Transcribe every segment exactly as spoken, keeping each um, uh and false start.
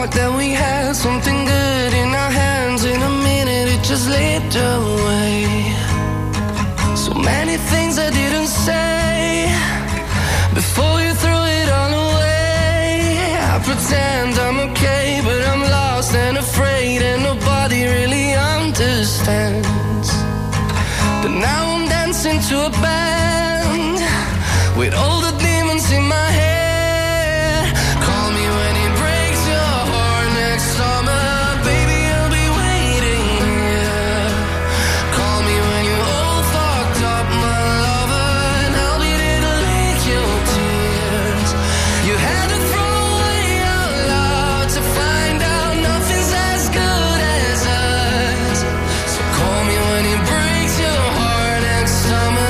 thought that we had something good in our hands. In a minute it just slipped away. So many things I didn't say before you threw it all away. I pretend I'm okay, but I'm lost and afraid, and nobody really understands. But now I'm dancing to a band with all the demons in my head. Call me when it breaks your heart next summer, baby, I'll be waiting here. Call me when you're all fucked up, my lover, and I'll be there to lick your tears. You had to throw away your love to find out nothing's as good as us. So call me when it breaks your heart next summer.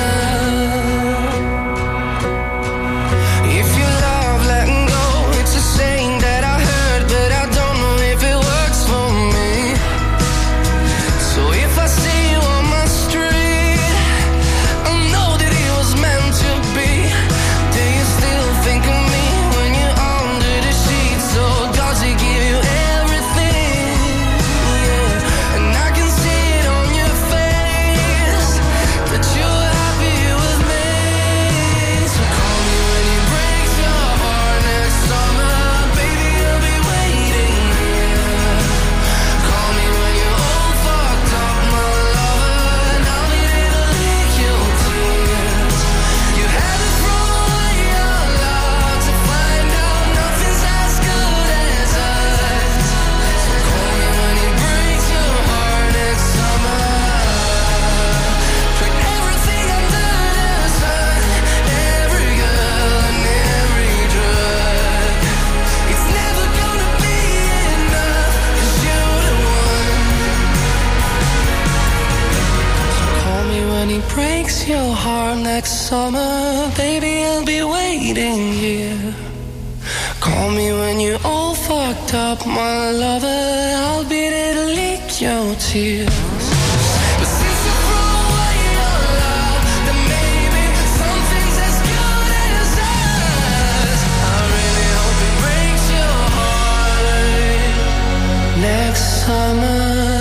If you love letting go, it's a saying that I heard, but I don't know if it works for me. So if I see you on my street, I know that it was meant to be. Do you still think of me when you're under the sheets? So does it give you everything? Yeah. And I can see it on your face that you're happy with me. So call me when it breaks your heart next summer, baby, I'll be waiting here. Call me when you're all fucked up, my lover, and I'll be there to lick your tears. You had to throw away your love to find out nothing's as good as us. So call me when it breaks your heart next summer. Tried everything under the sun, every girl and every drug. It's never gonna be enough, 'cause you're the one. So call me when he breaks your heart next summer, baby, I'll be waiting here. Call me when you're all fucked up, my lover, I'll be there to lick your tears. But since you threw away your love, then maybe something's as good as us. I really hope it breaks your heart next summer.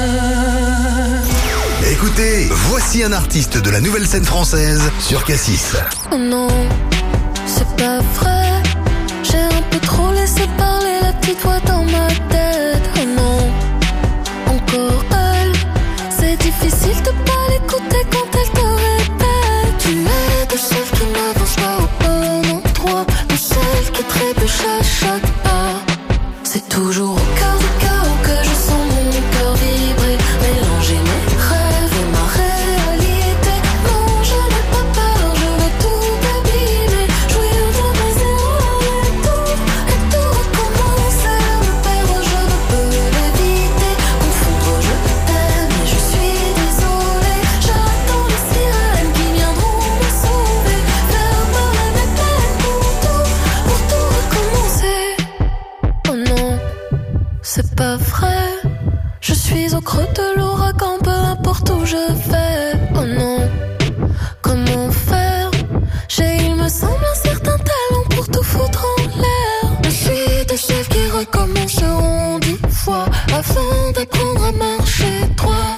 Écoutez, voici un artiste de la nouvelle scène française sur Cassis. Oh non, c'est pas vrai. J'ai un peu trop laissé parler la petite voix dans ma tête. Oh non, encore elle. C'est difficile de pas l'écouter quand elle te répète. Tu es de celle qui n'avance pas au bon endroit, de celle qui trébuche à chaque pas. C'est toujours au cœur du chaos que je sens mon cœur vibrer, mélanger mes rêves et ma réalité. Non, je n'ai pas peur, je vais tout abîmer, jouir de mes erreurs et tout, et tout recommencer. Me perdre, je ne peux l'éviter, confondre, je t'aime et je suis désolée. J'attends les sirènes qui viendront me sauver, faire parler mes peines pour tout, pour tout recommencer. Oh non, c'est pas vrai. Je suis au creux de l'ouragan, peu importe où je vais. Oh non, comment faire? J'ai, il me semble, un certain talent pour tout foutre en l'air. Je suis des chefs qui recommenceront dix fois avant d'apprendre à marcher droit.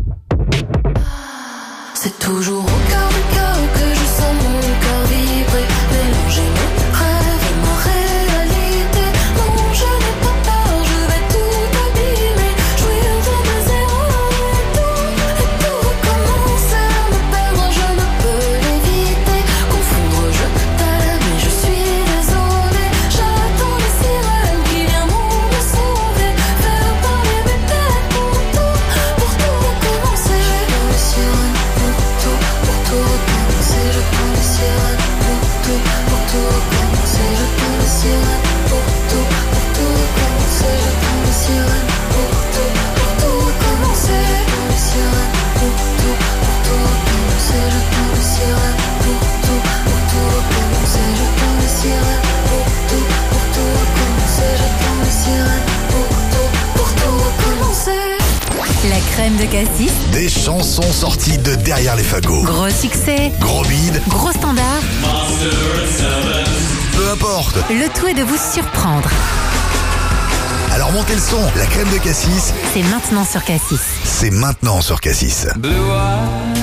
C'est toujours au cœur du chaos que je sens mon cœur vibrer, mélanger mes rêves et ma réalité. Non, je n'ai pas peur, je vais tout abîmer, jouir de mes erreurs et tout, et tout recommencer. Me perdre, je ne peux l'éviter, confondre, je t'aime et je suis désolée. J'attends les sirènes qui viendront me sauver, faire parler mes peines pour tout, pour tout recommencer. J'attends les sirènes pour tout, pour tout recommencer. J'attends les sirènes pour tout, pour tout recommencer. J'attends les sirènes pour tout, pour tout recommencer. J'attends les sirènes pour tout, pour tout recommencer. J'attends les sirènes pour tout, pour tout recommencer. J'attends les sirènes pour tout, pour tout recommencer. J'attends les sirènes pour tout, pour tout recommencer. J'attends les sirènes pour tout, pour tout recommencer. La crème de Cassis, Des chansons sorties de derrière les fagots. gros succès, Gros bide, gros standard. peu importe. Le tout est de vous surprendre. Alors montez le son, la crème de Cassis, C'est maintenant sur Cassis. c'est maintenant sur Cassis. Blue eyes,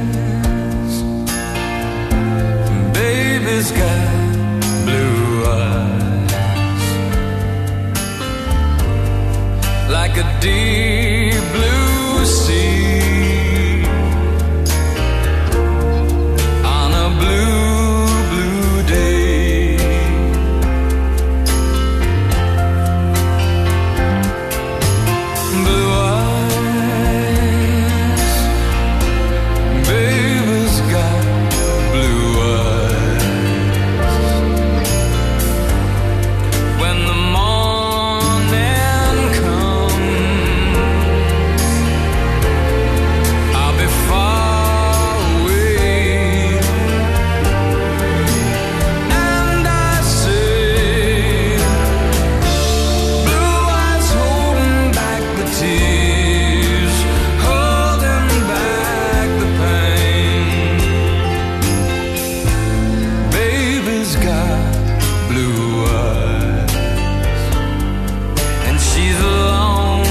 baby's got blue eyes, like a deep blue sea, on a blue, blue day. Blue eyes, baby's got blue eyes. When the morning comes, I'll be far away, and I say, blue eyes holding back the tears, holding back the pain. Baby's got blue eyes, and she's alone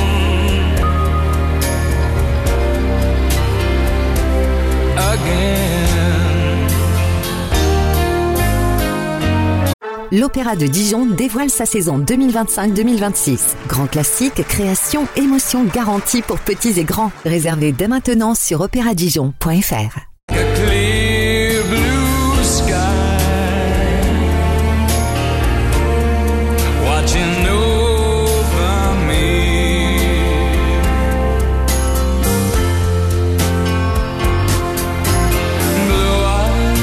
again. L'Opéra de Dijon dévoile sa saison deux mille vingt-cinq deux mille vingt-six. Grand classique, création, émotion garantie pour petits et grands. Réservez dès maintenant sur opéra dijon point f r. A clear blue sky, watching over me. Blue eyes,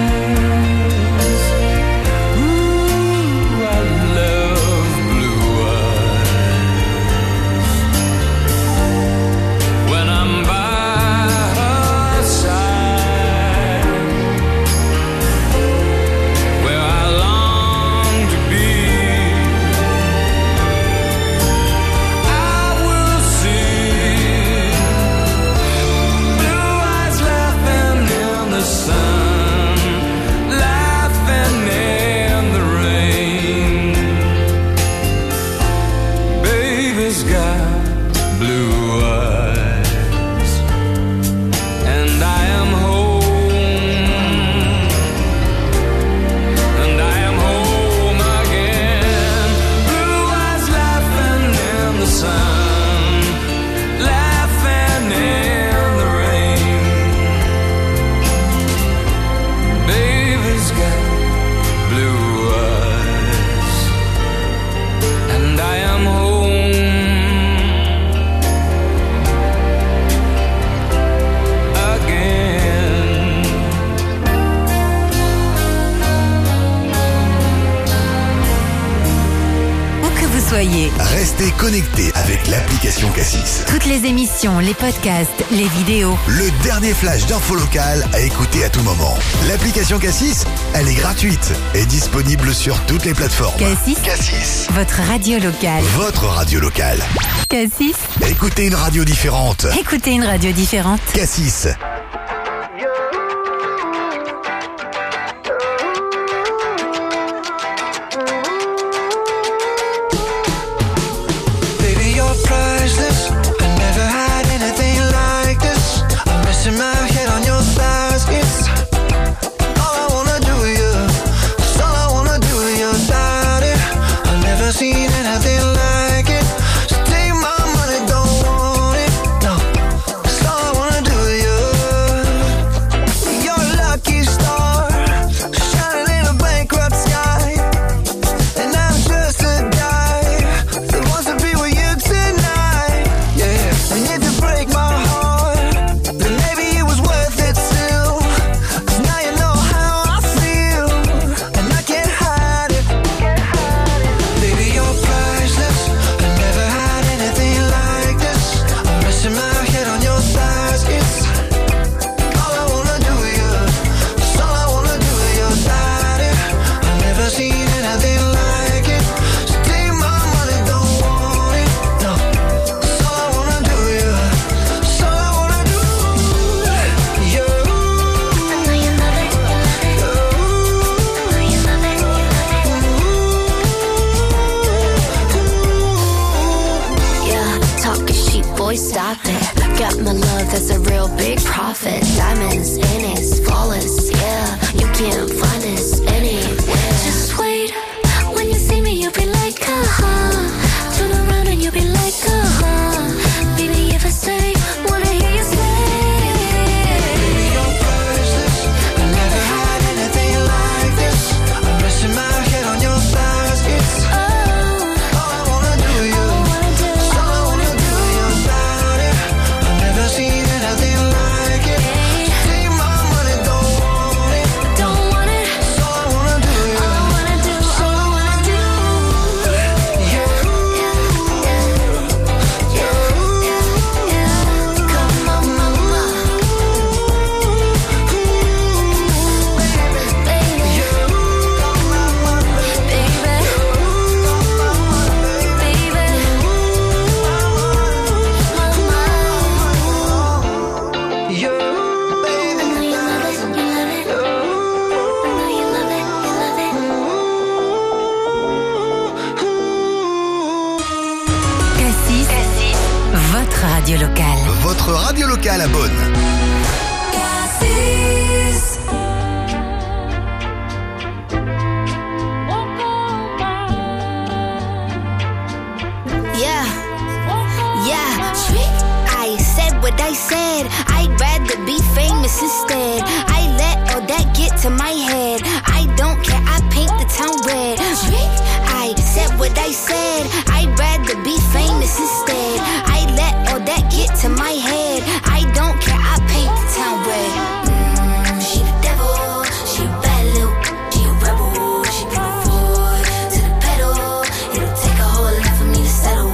ooh, I love blue eyes. When I'm by her side, where I long to be, I will see blue eyes laughing in the sun, laughing in the rain. Baby's got blue eyes, and I am home, and I am home again. Blue eyes laughing in the sun, laughing in the rain. Baby's got blue eyes, and I am home again. Où que vous soyez, Restez connectés avec l'application Cassis. toutes les émissions, les podcasts, les vidéos. Le dernier flash d'info locale à écouter à tout moment. L'application Cassis, elle est gratuite et disponible sur toutes les plateformes. Cassis, Cassis, votre radio locale. votre radio locale. Cassis, Écoutez une radio différente. écoutez une radio différente. Cassis. Baby, you're priceless. I never had anything like this. I'm resting my head on your thighs. It's all I wanna do with you. It's all I wanna do with your body. I've never seen anything like it. So take my money, don't want it. No, it's all I wanna do with you. You're a lucky star, shining in a bankrupt sky. And I'm just a guy that wants to be with you tonight. Yeah, and if you break my heart, then maybe it was worth it still. 'Cause now you know how I feel, and I can't hide it. Baby, you're priceless. stop it. Got my love, that's a real big profit. Diamonds in it, flawless, yeah. You can't find this anywhere. Just wait, when you see me, you'll be like, uh-huh. Turn around and you'll be like, uh-huh. Baby, if I say, wanna hear you say. Baby, don't push this. I never had anything like this. I'm resting my head on your thighs. It's Oh, all I wanna do, you. all I wanna do. It's all I wanna do, you about it. I've never seen anything like it. Take my money, don't want it. Don't want it. It's all I wanna do, you. All I wanna do, all I wanna do. Yeah. Come on, mama. Baby, baby, You, baby. I know you love it, you love it. I know you love it, you love it. Cassis, votre radio locale. Votre radio locale à Beaune. Yeah, yeah. I said what I said. I'd rather be famous instead. I let all that get to my head. I don't care, I paint the town red. I said what I said. I'd rather be famous instead. I let all that get to my head. I don't care, I paint the town red. Mm, she the devil, she a bad little, she a rebel, she put her foot to the pedal. It'll take a whole lot for me to settle.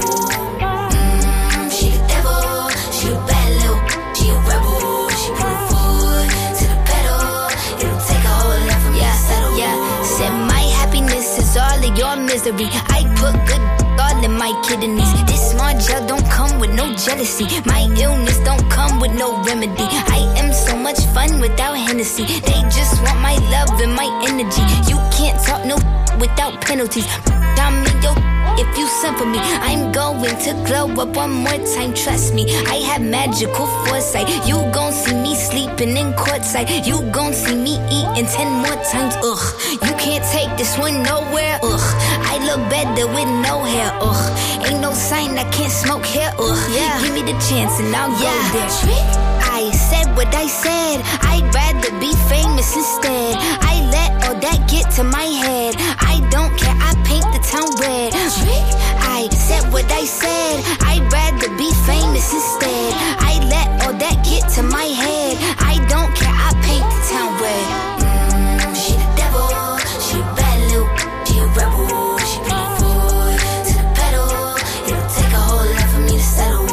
Mm, she the devil, she a bad little, she a rebel, she put her foot to the pedal. It'll take a whole lot for me to settle. Yeah, said my happiness is all of your misery. I put good all in my kidneys. This small gel don't come with no jealousy. My illness don't come with no remedy. I am so much fun without Hennessy. They just want my love and my energy. You can't talk no without penalties. I'm in your if you send for me. I'm going to glow up one more time, trust me. I have magical foresight. You gon' see me sleeping in courtside. You gon' see me eating ten more times, ugh. You can't take this one nowhere, ugh. I look better with no hair, ugh. Ain't no sign I can't smoke here, ugh. Yeah. Give me the chance and I'll yeah. go there. I said what I said. I'd rather be famous instead. I let all that get to my head. I don't care, I paint the town red. I said what I said. I'd rather be famous instead. I let all that get to my head. I don't care, I paint the town red. Mm, she the devil, she a bad little, she a rebel. She put her foot to the pedal. It'll take a whole lot for me to settle.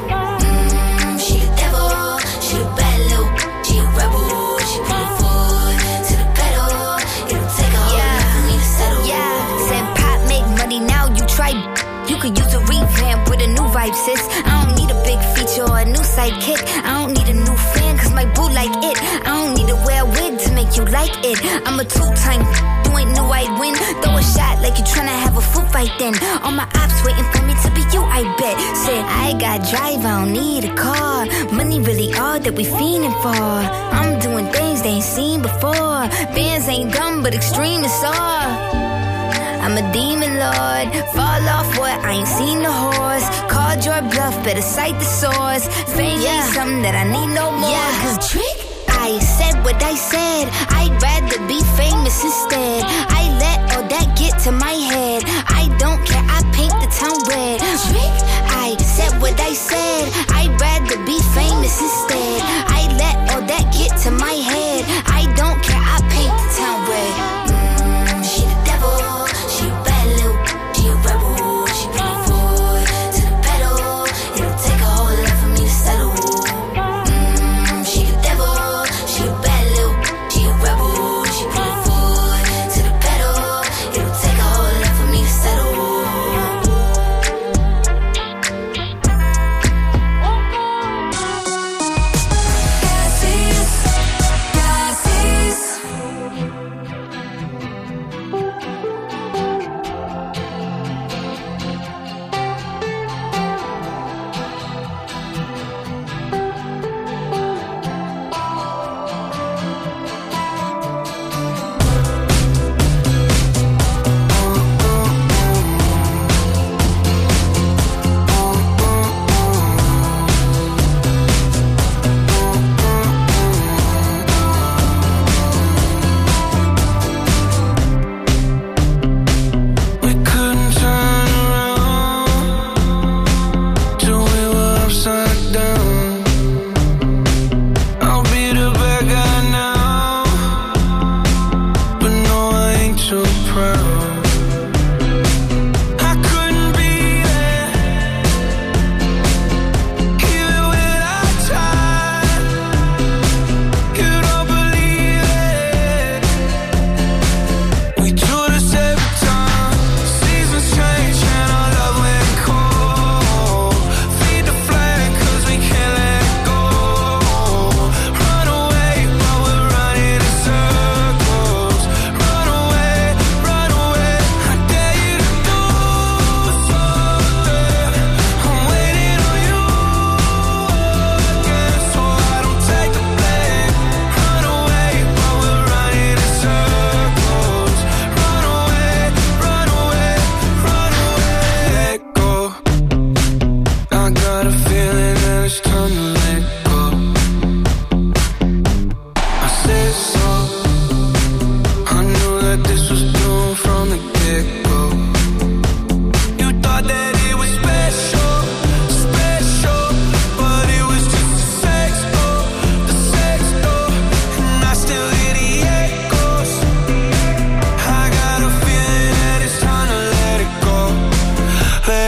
Mm, she the devil, she a bad little, she a rebel. She put her foot to the pedal. It'll take a whole lot for me to settle. Yeah, said pop make money now. You try. You could use a revamp with a new vibe, sis. I don't need a big feature or a new sidekick. I don't need a new fan, cause my boo like it. I don't need to wear a wig to make you like it. I'm a two-time, you ain't knew I'd win. Throw a shot like you tryna have a foot fight then. All my ops waiting for me to be you, I bet. Said, I got drive, I don't need a car. Money really all that we fiending for. I'm doing things they ain't seen before. Bands ain't dumb, but extreme is all. I'm a demon lord, fall off what, I ain't seen the horse. Called your bluff, better cite the source. Fame yeah. ain't something that I need no more. Yeah, cause trick, I said what I said. I'd rather be famous instead. I let all that get to my head. I don't care, I paint the town red. Trick, I said what I said. I'd rather be famous instead. I let all that get to my head. I don't care, I paint the town red.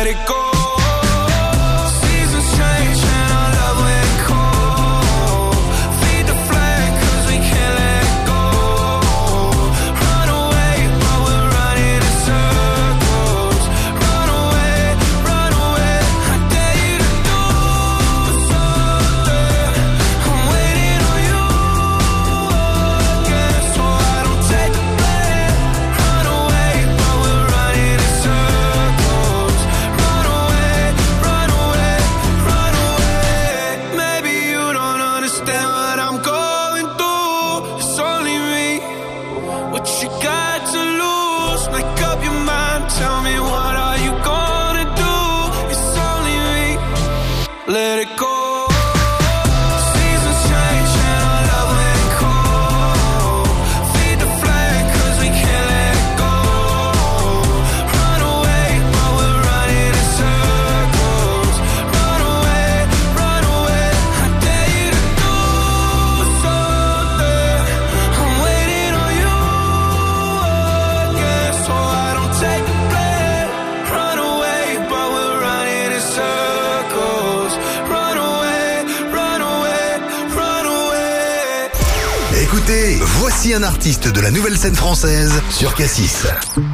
let it go. Seasons change and our love went cold. Feed the flame cause we can't let it go. Run away but we're running in circles. Run away, run away, I dare you to do something. I'm waiting on you again, so I don't take the blame. Run away but we're running in circles. Run away, run away, run away. Maybe you don't understand what I'm going through. It's only me. What you got to lose? Make up your mind. Tell me what are you gonna do? It's only me. Let it go. Seasons change and our love went cold. Feed the flame cause we can't let it go. Run away but we're running in circles. Run away, run away, I dare you to do something. I'm waiting on you again, so I don't take the blame. Run away but we're running in circles. Run away, run away, run away. Écoutez, voici un artiste de la nouvelle scène française sur Cassis.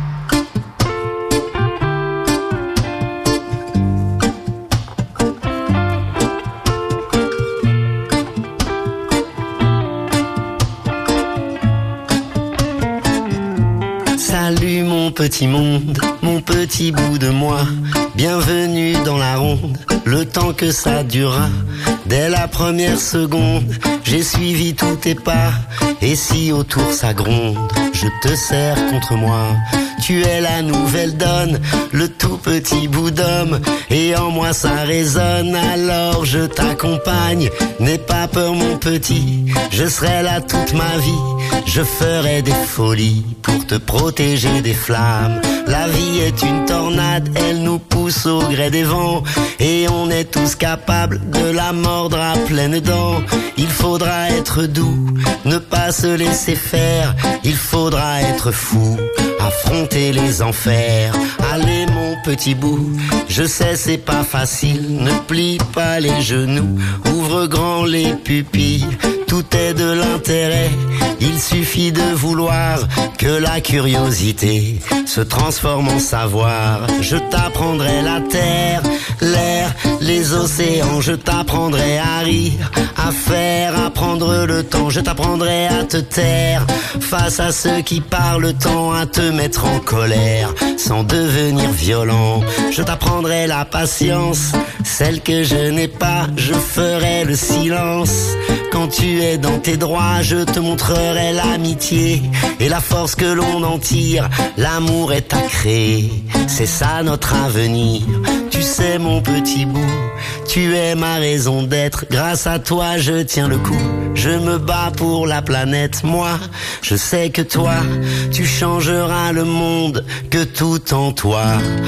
Salut mon petit monde, mon petit bout de moi. Bienvenue dans la ronde, le temps que ça durera. Dès la première seconde, j'ai suivi tous tes pas. Et si autour ça gronde, je te serre contre moi. Tu es la nouvelle donne, le tout petit bout d'homme. Et en moi ça résonne, alors je t'accompagne. N'aie pas peur mon petit, je serai là toute ma vie. Je ferai des folies pour te protéger des flammes. La vie est une tornade, elle nous pousse au gré des vents. Et on est tous capables de la mordre à pleines dents. Il faudra être doux, ne pas se laisser faire. Il faudra être fou, affronter les enfers. Allez mon petit bout, je sais c'est pas facile. Ne plie pas les genoux, ouvre grand les pupilles. Tout est de l'intérêt, il suffit de vouloir que la curiosité se transforme en savoir. Je t'apprendrai la terre, l'air, les océans. Je t'apprendrai à rire, à faire, à prendre le temps. Je t'apprendrai à te taire face à ceux qui parlent tant, à te mettre en colère sans devenir violent. Je t'apprendrai la patience, celle que je n'ai pas. Je ferai le silence quand tu es dans tes droits. Je te montrerai l'amitié et la force que l'on en tire. L'amour est à créer, c'est ça notre avenir. Tu sais mon petit bout, tu es ma raison d'être. Grâce à toi je tiens le coup, je me bats pour la planète. Moi, je sais que toi, tu changeras le monde, que tout en toi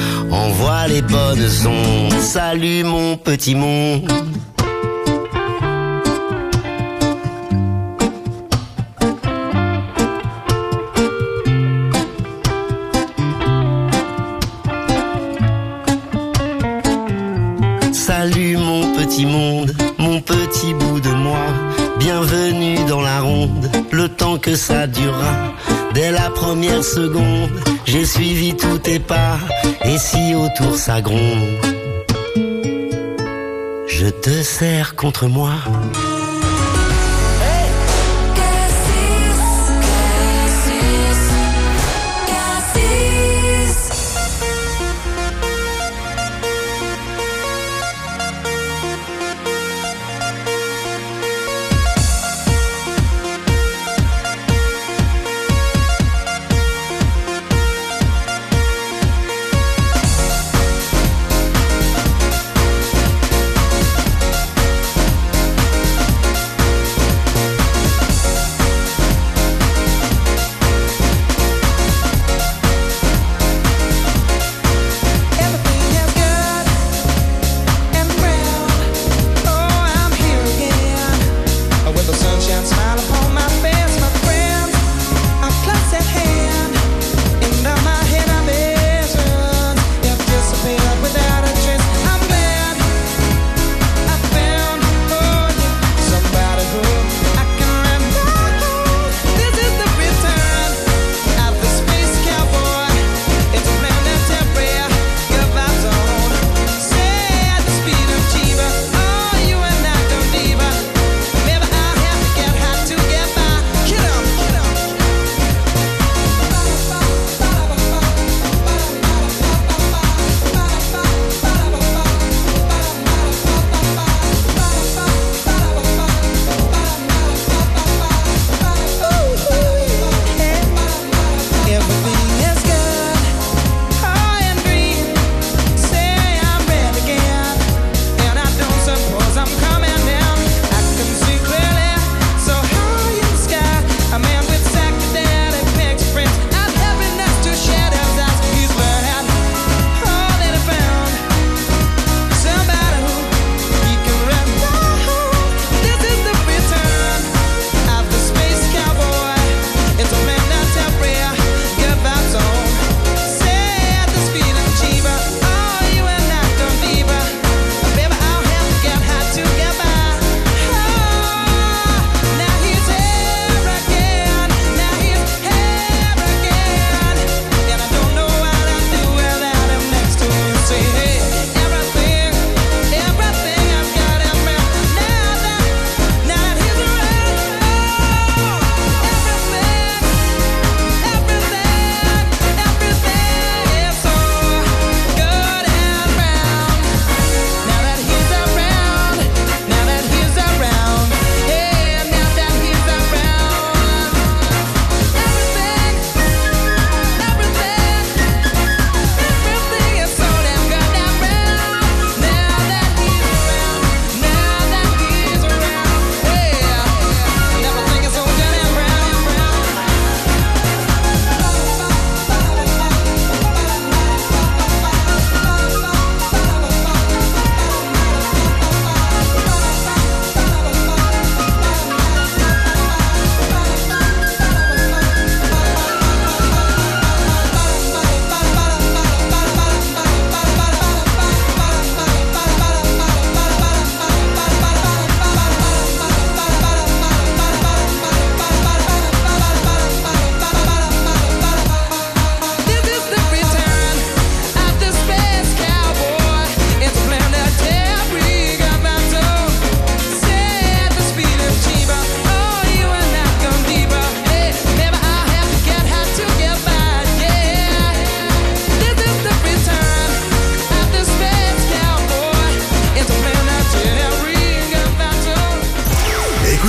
envoie les bonnes ondes. Salut mon petit monde. Salut mon petit monde, mon petit bout de moi. Bienvenue dans la ronde, le temps que ça durera. Dès la première seconde, j'ai suivi tous tes pas. Et si autour ça gronde, je te serre contre moi.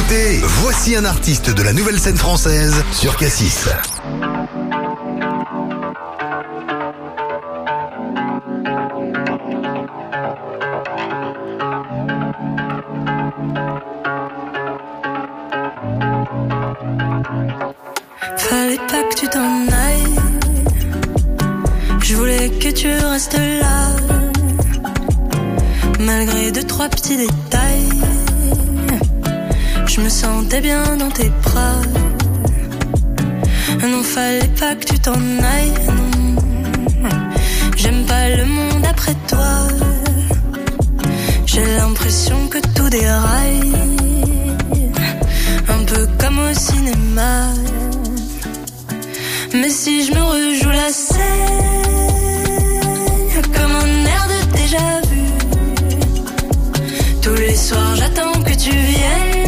écoutez Voici un artiste de la nouvelle scène française sur Cassis. Fallait pas que tu t'en ailles. Je voulais que tu restes là. Malgré deux, trois petits détails, je me sentais bien dans tes bras. Non, fallait pas que tu t'en ailles. Non, j'aime pas le monde après toi. J'ai l'impression que tout déraille, un peu comme au cinéma. Mais si je me rejoue la scène, comme un air de déjà vu, tous les soirs j'attends que tu viennes,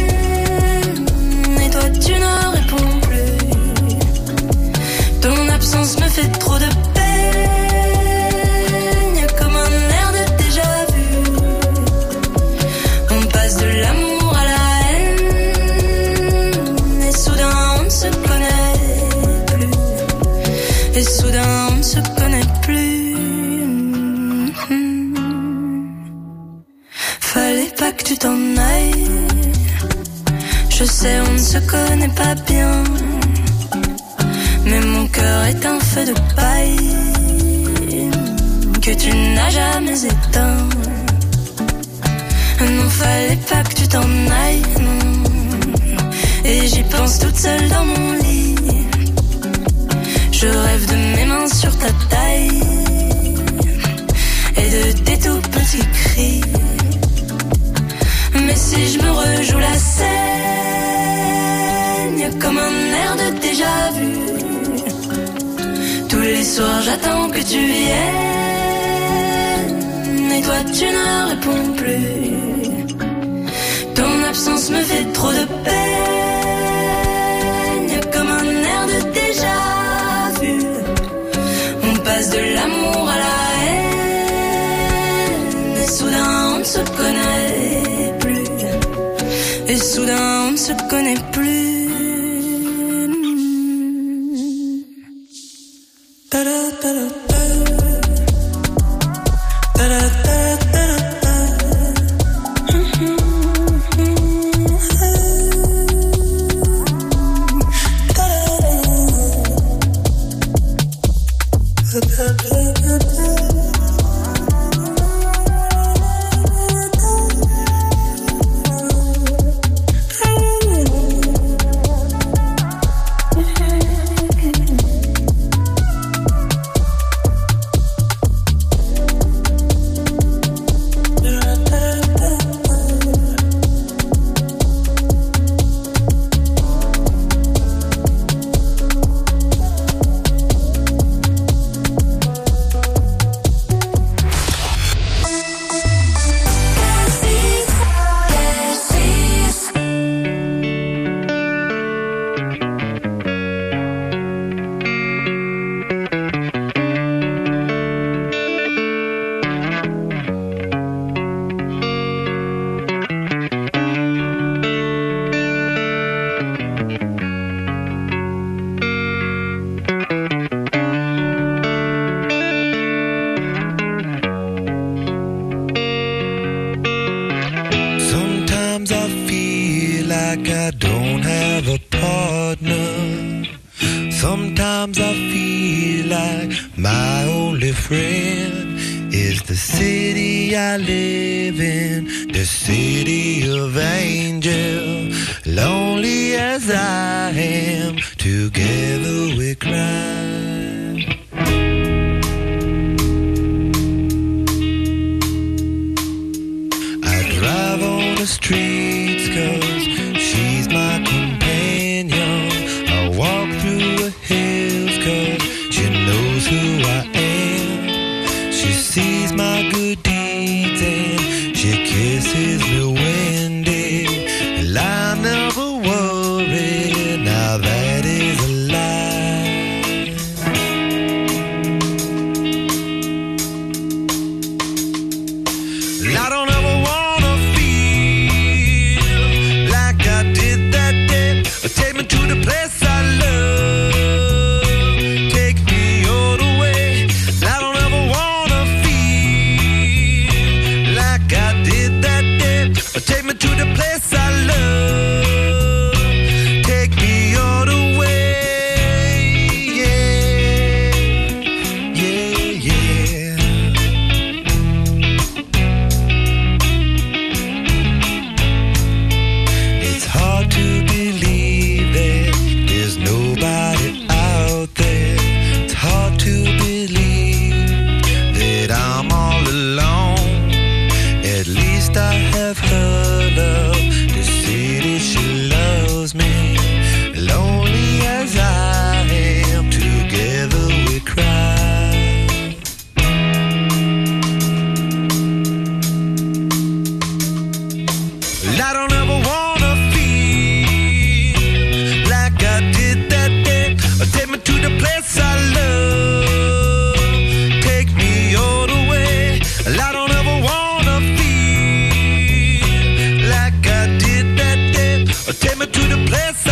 et toi tu ne réponds plus. Ton absence me fait trop de peine, comme un air de déjà vu. On passe de l'amour à la haine, et soudain on ne se connaît plus. Et soudain on ne se connaît plus. Fallait pas que tu t'en ailles. Je sais on ne se connaît pas bien, mais mon cœur est un feu de paille que tu n'as jamais éteint. Non, fallait pas que tu t'en ailles, non. Et j'y pense toute seule dans mon lit. Je rêve de mes mains sur ta taille et de tes tout petits cris. Mais si je me rejoue la scène, comme un air de déjà vu, tous les soirs j'attends que tu viennes, et toi tu ne réponds plus. Ton absence me fait trop de peine, comme un air de déjà vu. On passe de l'amour à la haine, et soudain on ne se connaît plus. Et soudain on ne se connaît plus. Ta-da, ta-da, ta-da. Ta-da, ta-da, ta-da, Sometimes I feel like my only friend is the city I live in, the city of angels. Lonely as I am, together we cry. I drive on the streets 'cause she's my companion. I walk through the hills 'cause she knows who I am. She sees my good deeds and she kisses me when day. And I never worry, now that is a lie. And I don't ever wanna feel like I least I have her love to see that she loves me. Lonely as I am, together we cry. Well, I don't ever wanna feel like I did that day. Take me to the place I love, take me all the way. Well, I don't ever wanna feel like I did that day. Take me to the place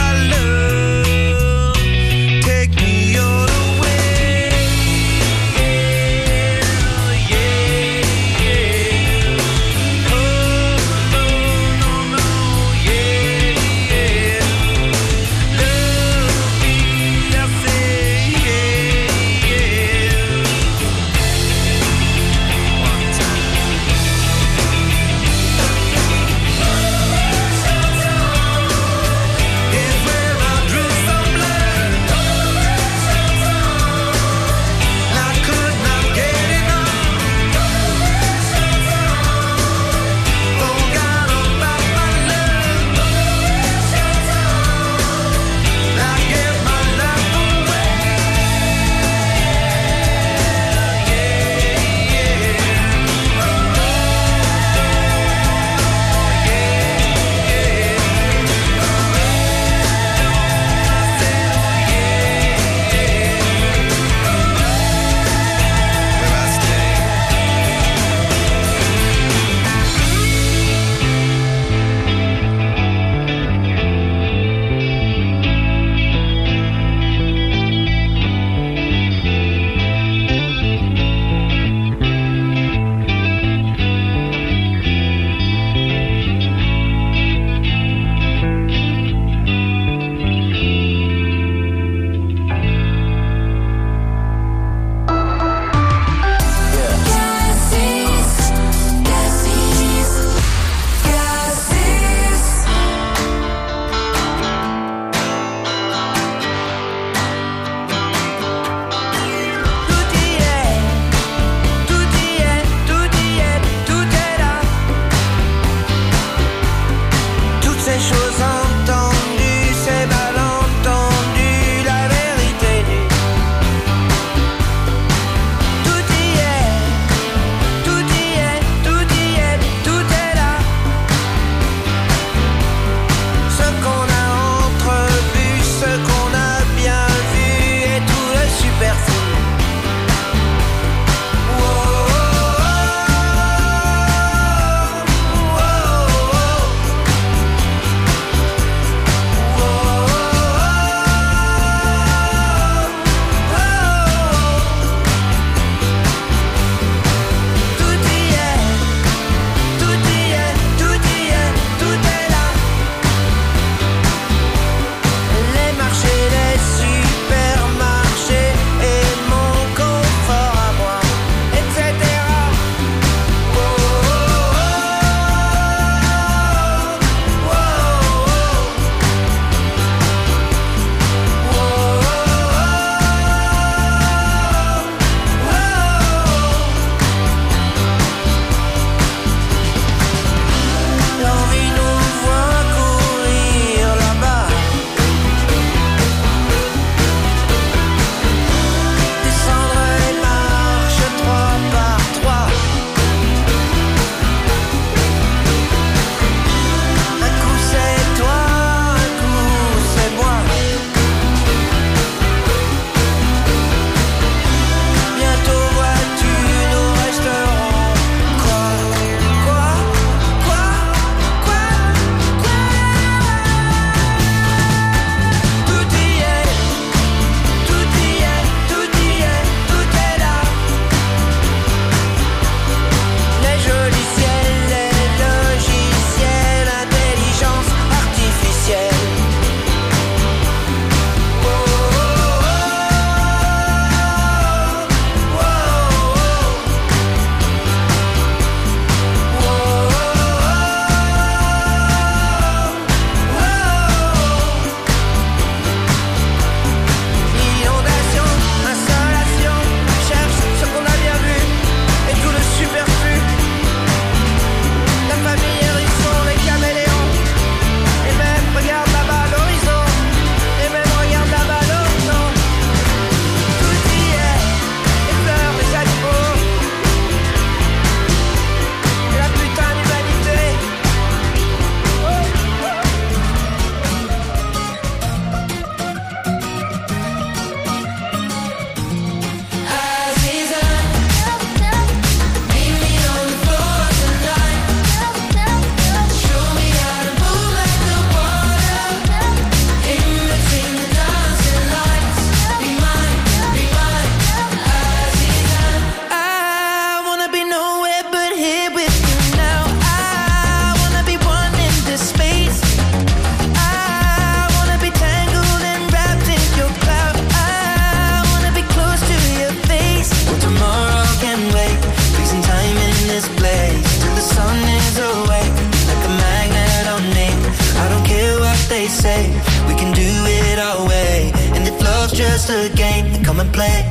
just a game. Come and play.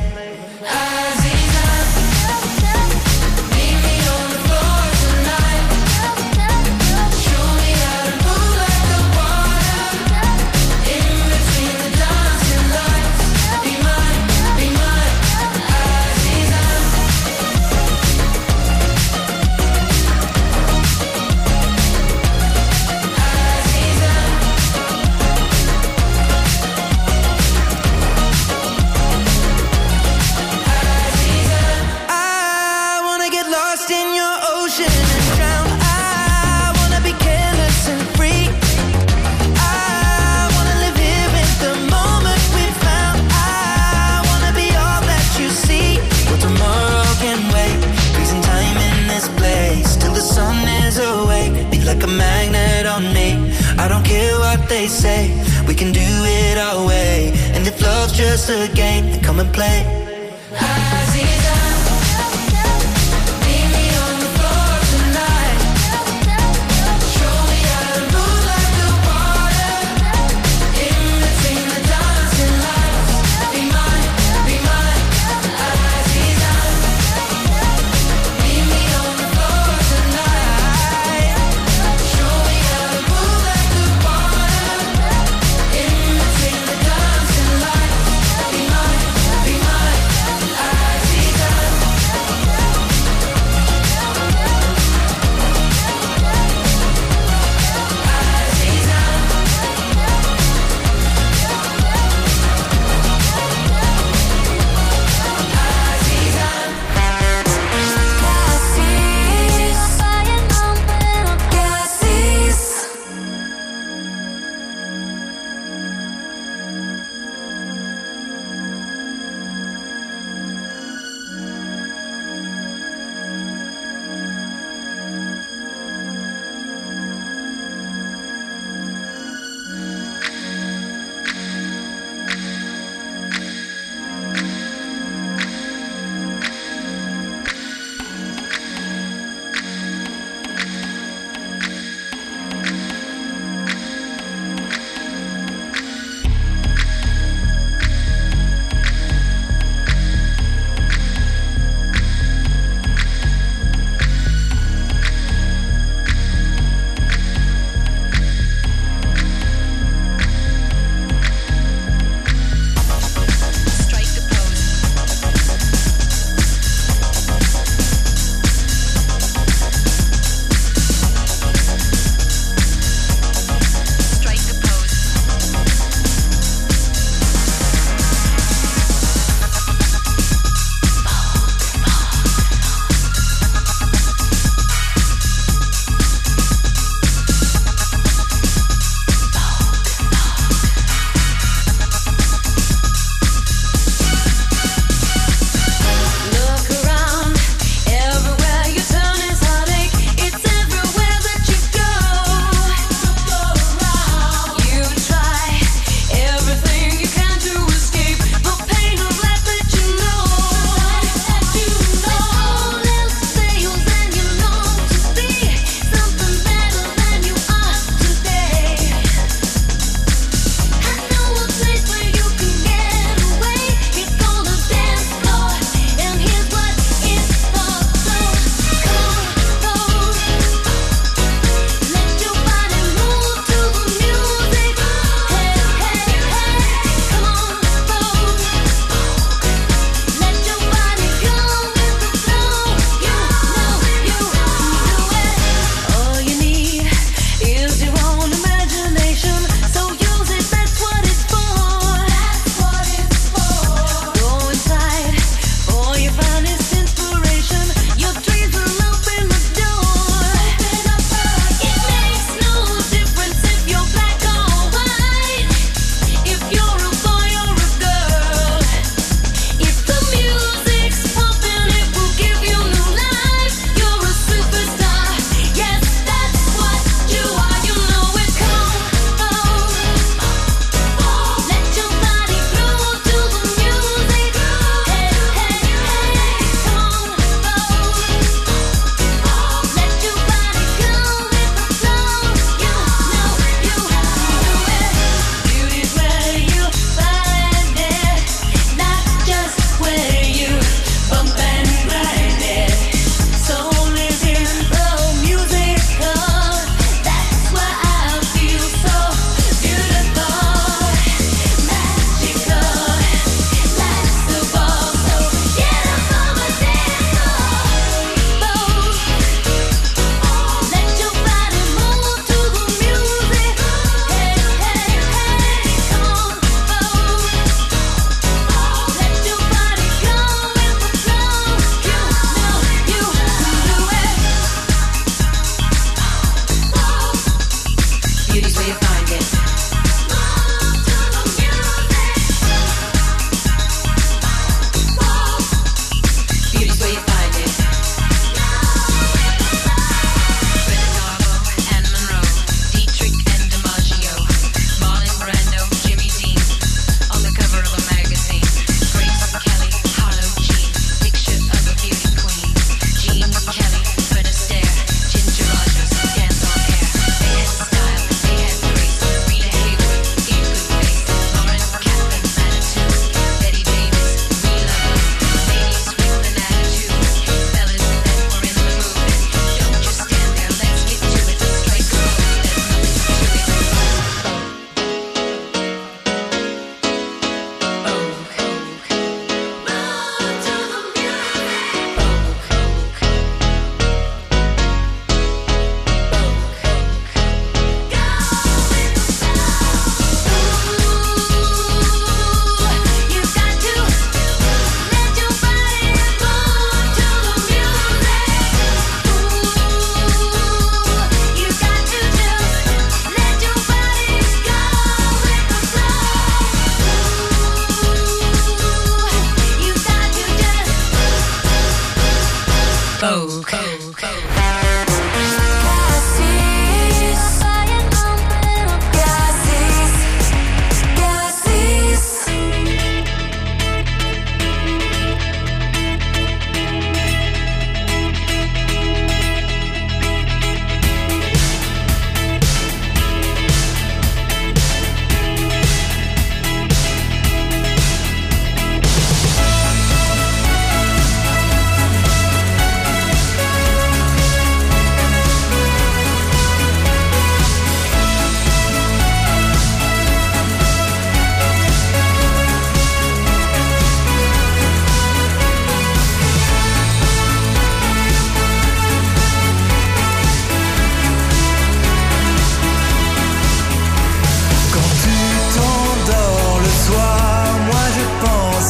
Like a magnet on me. I don't care what they say, we can do it our way. And if love's just a game, then come and play.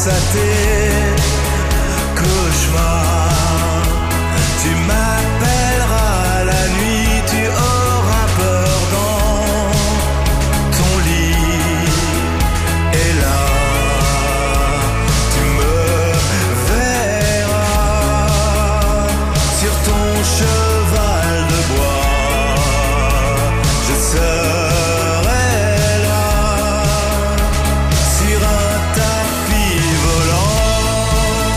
pense à tes cauchemars. Tu m'appelleras la nuit, tu auras peur dans ton lit. Et là, tu me verras sur ton cheval de bois. Je serai là sur un tapis volant.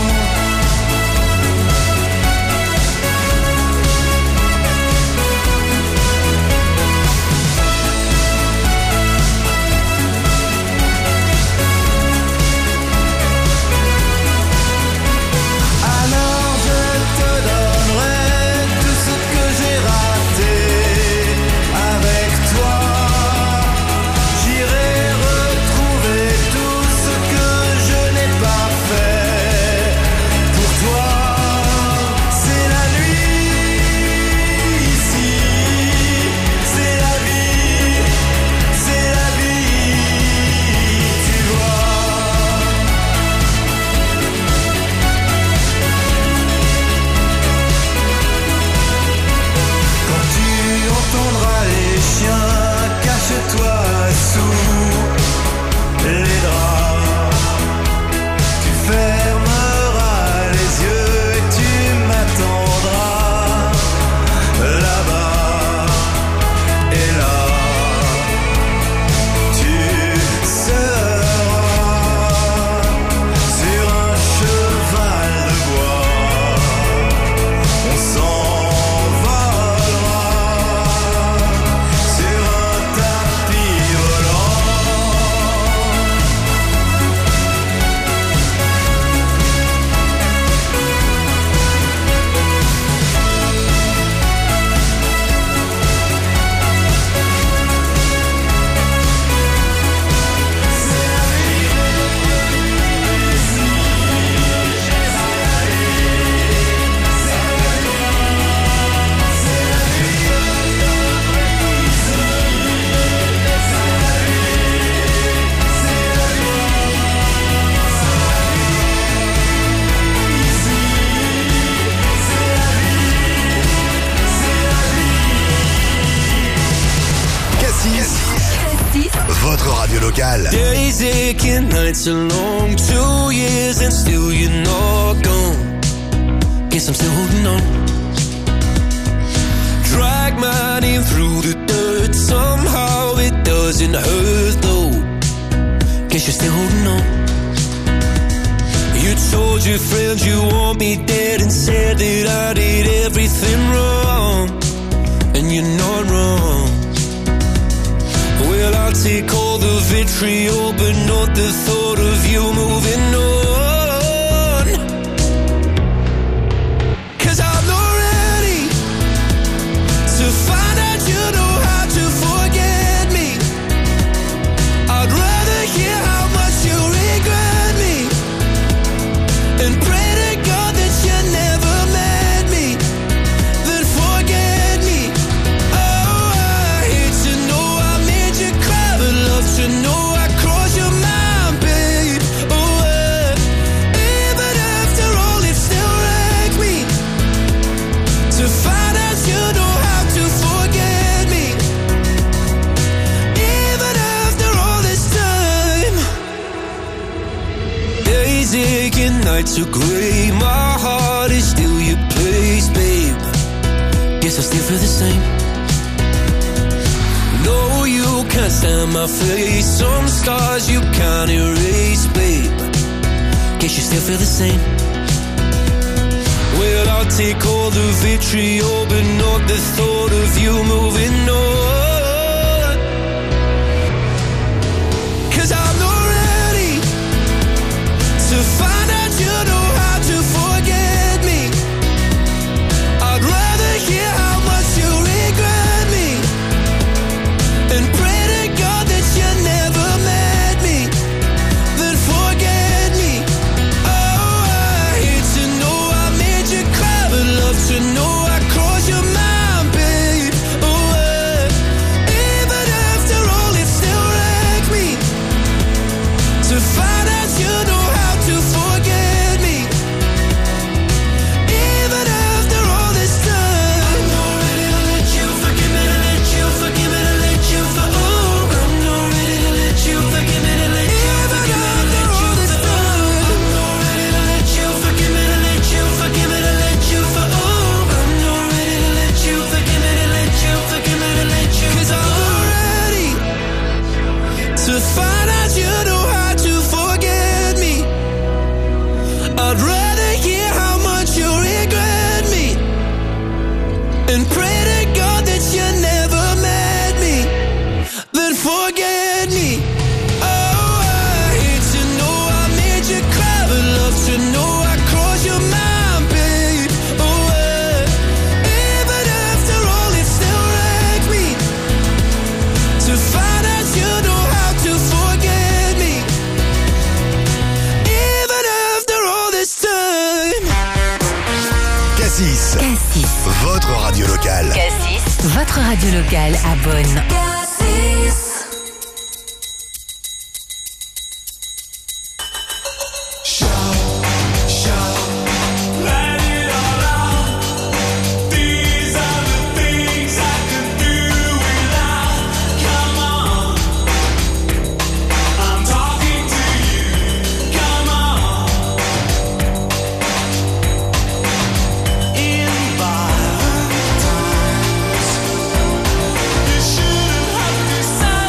Alors je te donnerai tout ce que j'ai raté avec toi. J'irai retrouver tout ce que je n'ai pas fait pour toi. C'est la nuit ici, c'est la vie, c'est la vie, tu vois. Quand tu entendras les chiens, cache-toi sous les draps. Tu fermeras les yeux et tu m'attendras là-bas. Et là, tu seras sur un cheval de bois. On s'envolera sur un tapis volant. Cassis, votre radio locale. Days aching, nights are long. Two years and still you're not gone. Guess I'm still holding on. Drag my name through the dirt. Somehow it doesn't hurt though. Guess you're still holding on. You told your friends you want me dead and said that I did everything wrong. And you're not wrong. Well, I'll take all the vitriol, but not the thought of you moving on. 'Cause I'm not ready to find out you know how to forget me. I'd rather hear how much you regret me and pray to God that you never met me than forget me. Oh, I hate to know I made you cry, but love to know I crossed your mind, babe. Oh, uh, even after all, it still wrecks me to find out you know how to forget me. Even after all this time, days aching, nights are grey. My heart is still your place, babe. Guess I still feel the same. No, you can't stand my face. Some scars you can't erase, babe. Guess you still feel the same. Well, I'll take all the vitriol, but not the thought of you moving on. 'Cause I'm not ready to find out you know how to forget me. I'd rather hear how much you regret me and pray to God that you never met me than forget me. Oh, I hate to know I made you cry, but love to know I crossed your mind, babe. Oh, uh, locale. Cassis, votre radio locale à Beaune. You shouldn't have decided.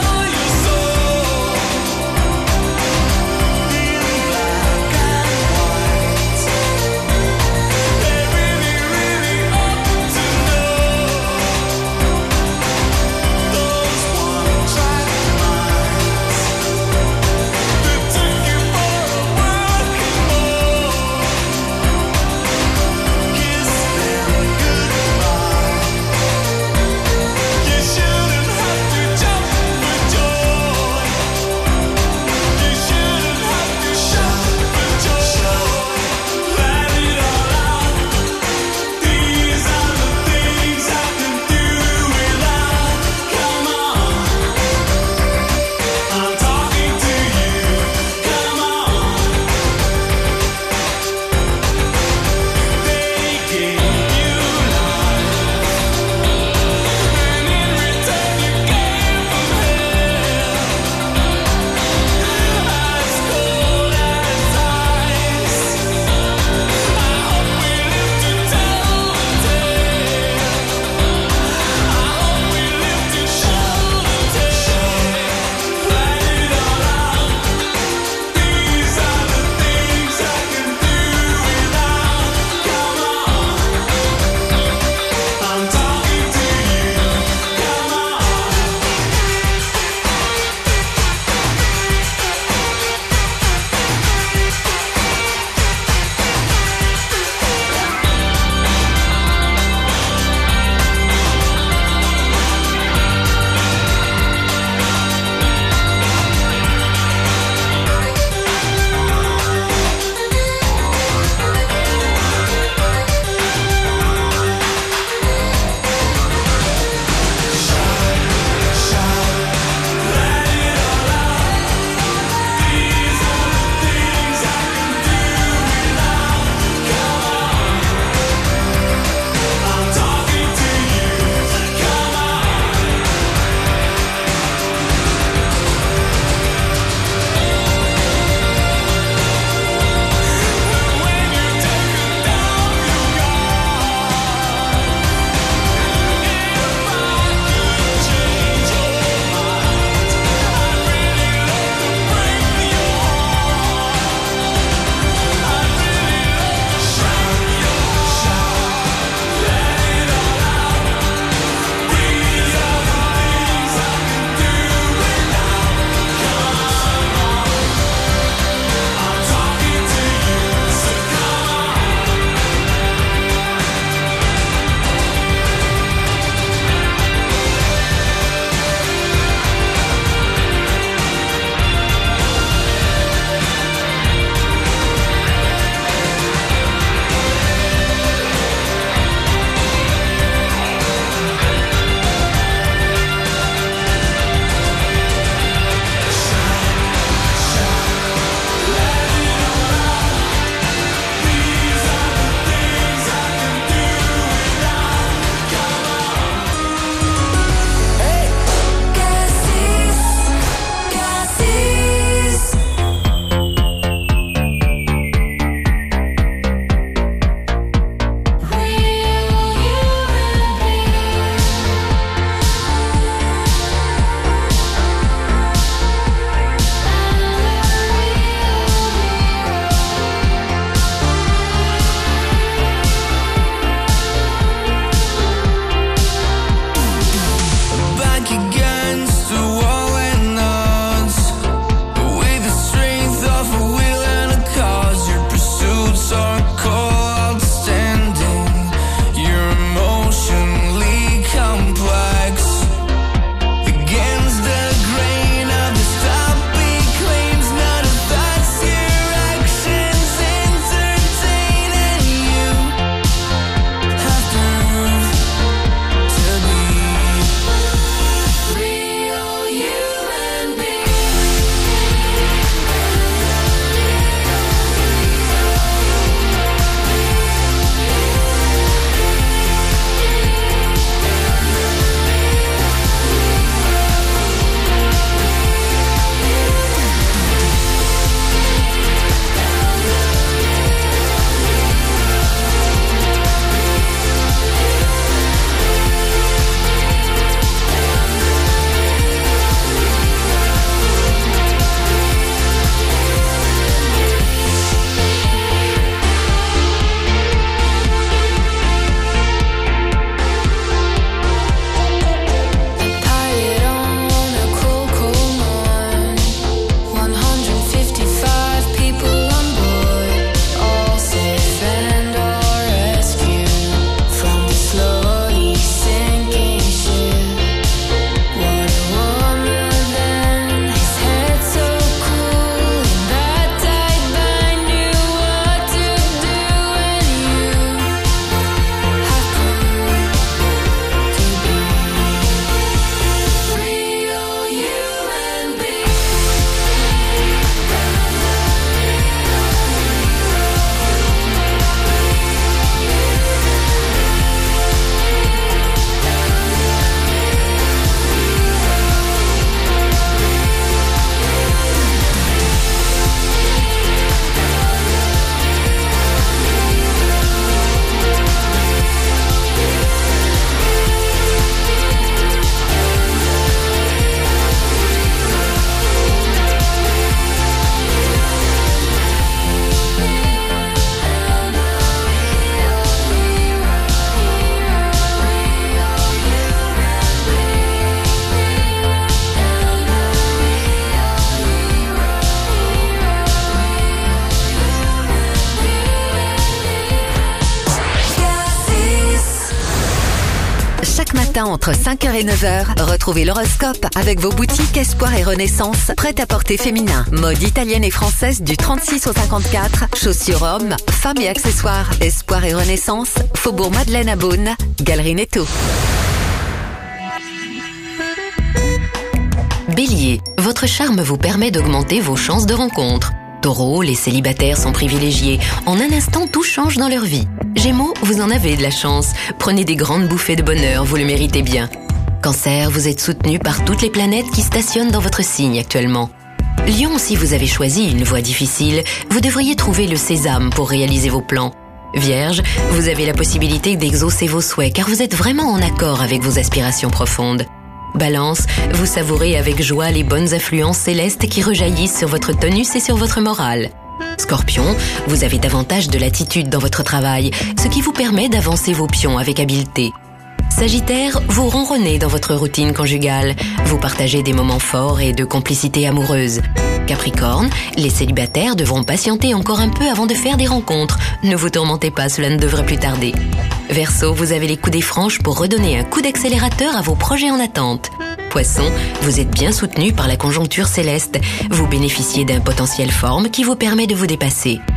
matin entre cinq heures et neuf heures, retrouvez l'horoscope avec vos boutiques Espoir et Renaissance, prêt-à-porter féminin, mode italienne et française du trente-six au cinquante-quatre, chaussures hommes, femmes et accessoires. Espoir et Renaissance, Faubourg Madeleine à Beaune, Galerie Netto. Bélier, votre charme vous permet d'augmenter vos chances de rencontre. Taureau, les célibataires sont privilégiés. En un instant, tout change dans leur vie. Gémeaux, vous en avez de la chance. Prenez des grandes bouffées de bonheur, vous le méritez bien. Cancer, vous êtes soutenu par toutes les planètes qui stationnent dans votre signe actuellement. Lion, si vous avez choisi une voie difficile, vous devriez trouver le sésame pour réaliser vos plans. Vierge, vous avez la possibilité d'exaucer vos souhaits car vous êtes vraiment en accord avec vos aspirations profondes. Balance, vous savourez avec joie les bonnes influences célestes qui rejaillissent sur votre tonus et sur votre morale. Scorpion, vous avez davantage de latitude dans votre travail, ce qui vous permet d'avancer vos pions avec habileté. Sagittaire, vous ronronnez dans votre routine conjugale. Vous partagez des moments forts et de complicité amoureuse. Capricorne, les célibataires devront patienter encore un peu avant de faire des rencontres. Ne vous tourmentez pas, cela ne devrait plus tarder. Verseau, vous avez les coudées franches pour redonner un coup d'accélérateur à vos projets en attente. Poisson, vous êtes bien soutenu par la conjoncture céleste. Vous bénéficiez d'un potentiel forme qui vous permet de vous dépasser.